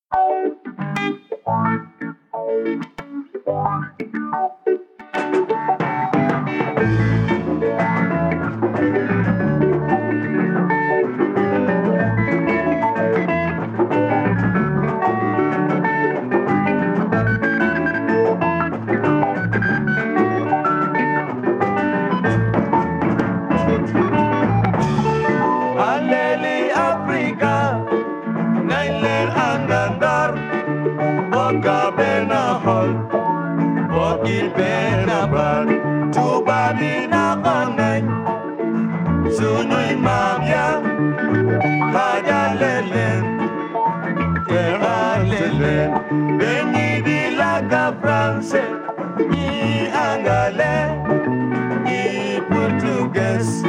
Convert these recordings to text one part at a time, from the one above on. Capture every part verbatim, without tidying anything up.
Aleli Africa, Nailer Angandar, Boga Benahol, Bogi Benabar, Tubadi Nakoneng, Sunui Mamia, Haya Lelen, Terra Lelen, Beni di Laga France, Ni Angale, Ni Portuguese.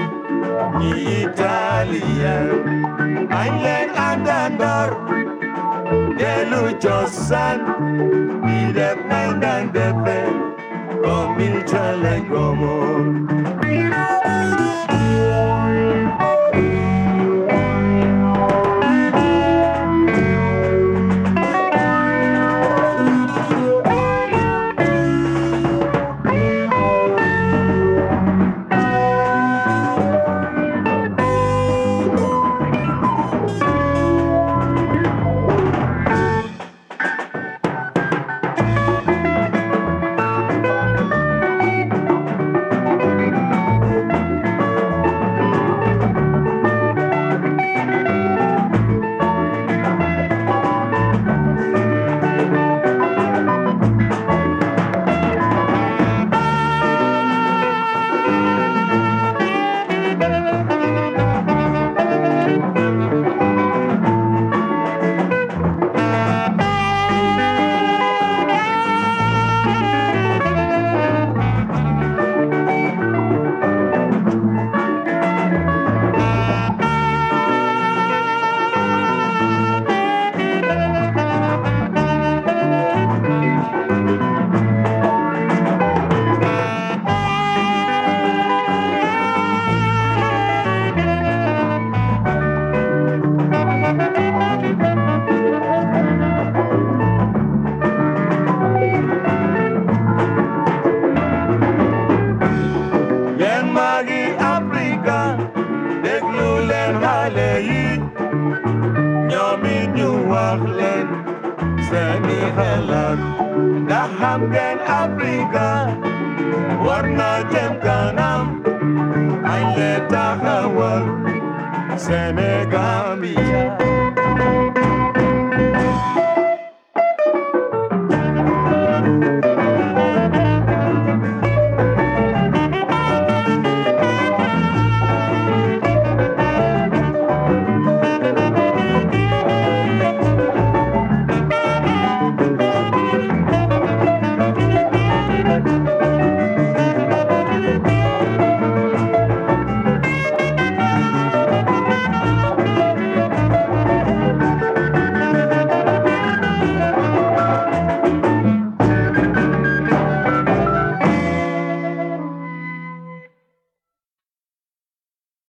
Italian, Island Andandor, Delu Josan, Idep Nandan Depe, Komil Chalegomo. Hamgen Africa, Warna Jem Kanam, I let Senegamia.